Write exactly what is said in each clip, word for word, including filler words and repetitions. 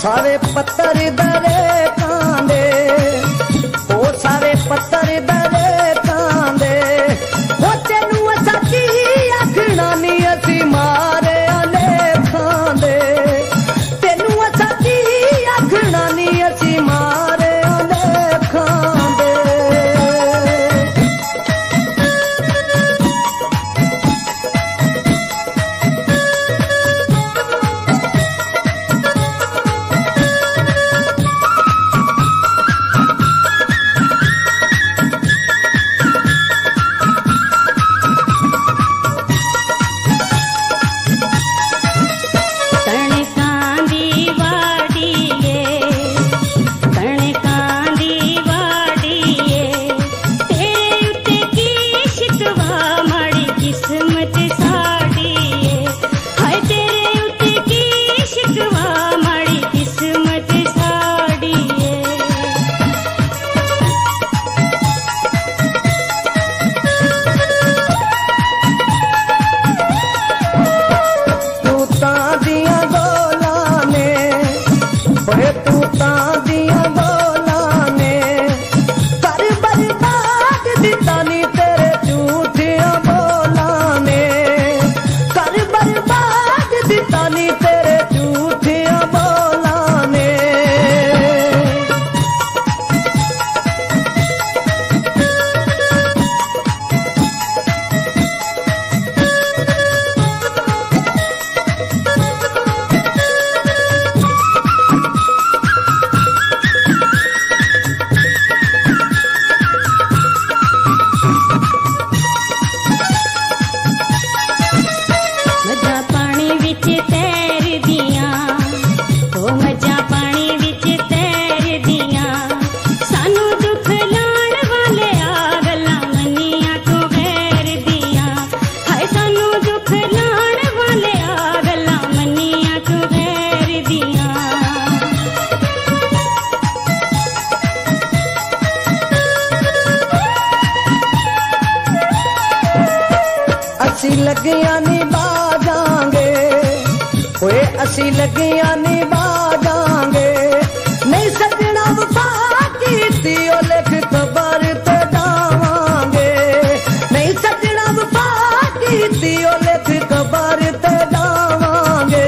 सारे पत्थर दरे कांदे, ओ सारे पत्थर दरे कांदे, ओ तेनू सच्ची आखना नी असी मारे आले खांदे, तेनू सच्ची आखना नी असी मारे आले खांदे। असी लगियां नी बाजांगे, ओए असी लगियां नी बाजांगे, नहीं सजना वफा कीती ओ लिख खबर ते जावांगे, नहीं सजना वफा कीती ओ लिख खबर ते जावांगे।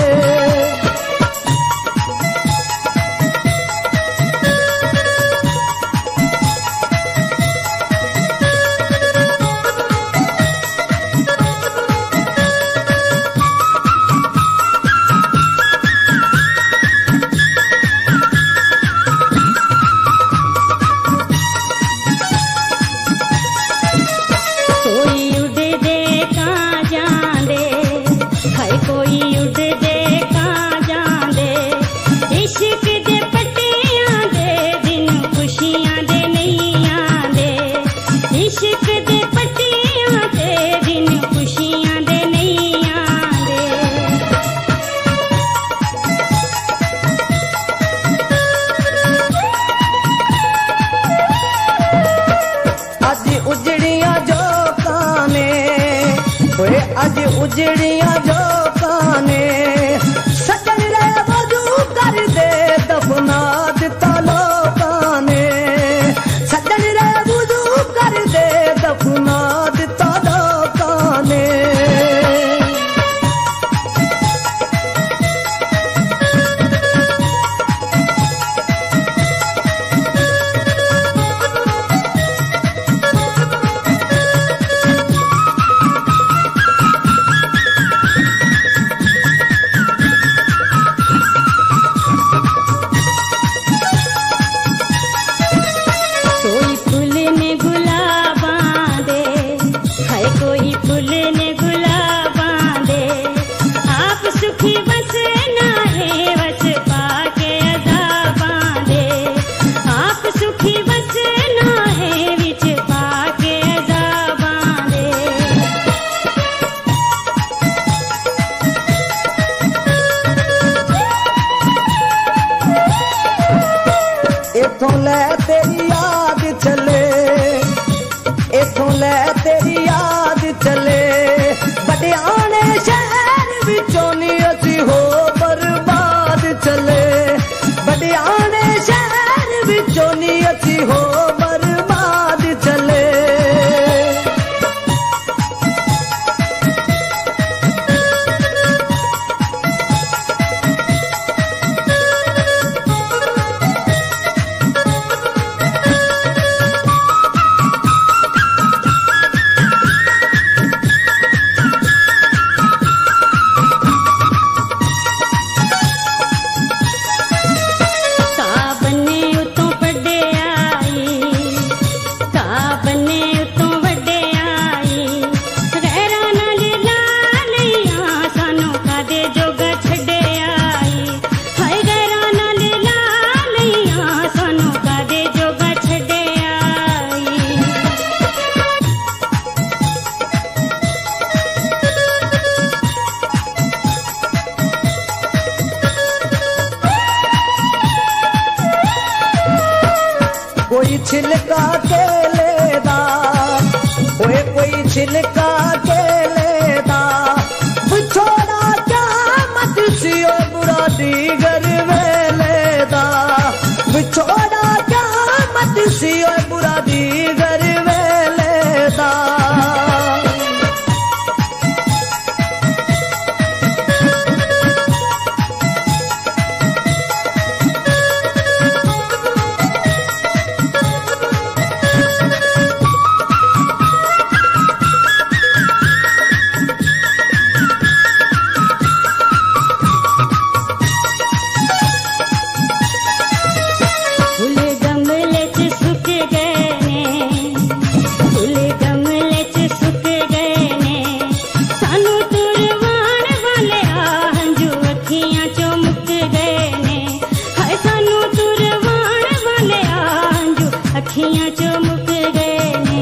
अज उजड़िया जो काने सजन रे वजू कर दे दफना दिता लोकां ने, सजन रे वजू कर दे दफना दिता लोकां ने। छिलका केले दा, ओए कोई छिलका केले दा, बिछोड़ा क्या मत सियो बुरा दीगर वेले दा, बिछोड़ा क्या मत सियो बुरा दीगर वेले दा। अखियां चुमुक गए ने,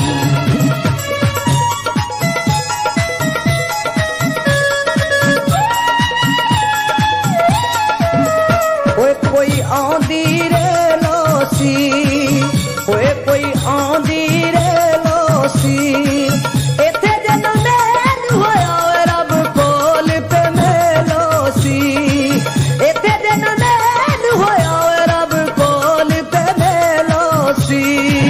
ओए कोई आंधी रे लोसी, ओए कोई आंधी रे लोसी, इथे जन मैन होया रब कोल पे मेलोसी, इथे जन मैन होया रब कोल पे मेलोसी।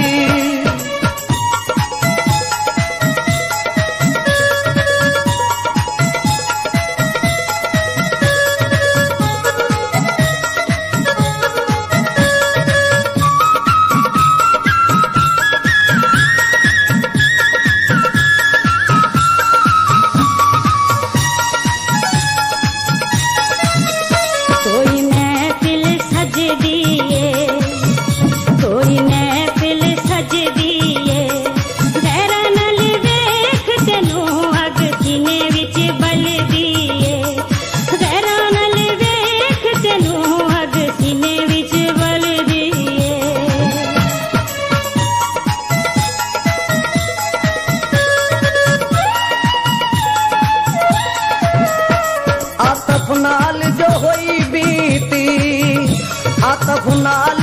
कोई महफिल सज दिए, कोई महफिल सज दिए, गैरा नल वेख तेनू अग सीने विच बल दिए, गैरा नल वेख तेनू अग सीने विच बल दिए। आतफ नाल जो होई बीती, आतफ नाल